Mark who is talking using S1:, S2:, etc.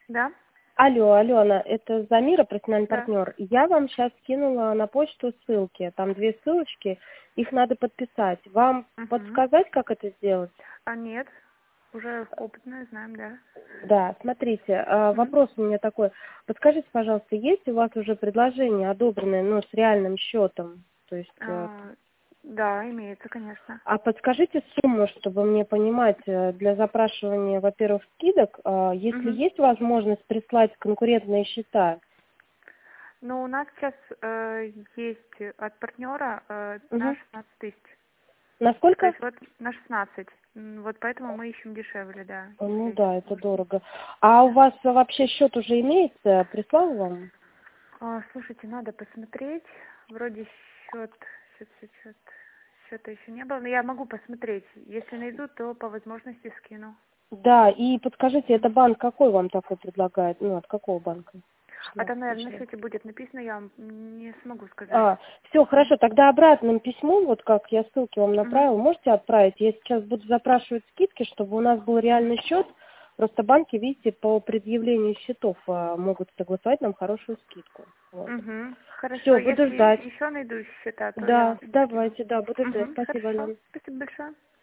S1: Да,
S2: Алло, Алена, это Замира, профессиональный
S1: да.
S2: партнер. Я вам сейчас скинула на почту ссылки. Там 2 ссылочки, их надо подписать. Вам
S1: Угу.
S2: подсказать, как это сделать?
S1: А нет, уже опытная, знаем, да.
S2: Да, смотрите,
S1: Мгм.
S2: вопрос у меня такой. Подскажите, пожалуйста, есть у вас уже предложение одобренное, ну, с реальным счетом? То есть,
S1: Да, имеется, конечно.
S2: а подскажите сумму, чтобы мне понимать, для запрашивания, во-первых, скидок, если
S1: Угу.
S2: есть возможность прислать конкурентные счета?
S1: Но у нас сейчас есть от партнера на
S2: Угу.
S1: 16 тысяч. То
S2: Насколько?
S1: есть вот на 16. Вот поэтому мы ищем дешевле, да,
S2: Ну
S1: если
S2: да, это
S1: можно.
S2: дорого. А у
S1: Да.
S2: вас вообще счет уже имеется? Прислал вам?
S1: Слушайте, надо посмотреть. Вроде счет, счета еще не было. Но я могу посмотреть. Если найду, то по возможности скину.
S2: Да, и подскажите, это
S1: Мгм.
S2: банк какой вам такой предлагает? Ну, от какого банка?
S1: А
S2: 16
S1: там, наверное, на
S2: тысяч.
S1: счете будет написано, я вам не смогу сказать.
S2: Все,
S1: Мгм.
S2: хорошо, тогда обратным письмом, вот как я ссылки вам
S1: Мгм.
S2: направила, можете отправить? Я сейчас буду запрашивать скидки, чтобы у нас был реальный счет. Просто банки, видите, по предъявлению счетов могут согласовать нам хорошую скидку. Вот.
S1: Угу. Хорошо.
S2: Все, буду
S1: Если
S2: ждать.
S1: еще найду счета, то я
S2: Да,
S1: вам скину.
S2: давайте, да, буду ждать.
S1: Угу.
S2: Спасибо,
S1: Хорошо.
S2: Алена.
S1: Спасибо большое.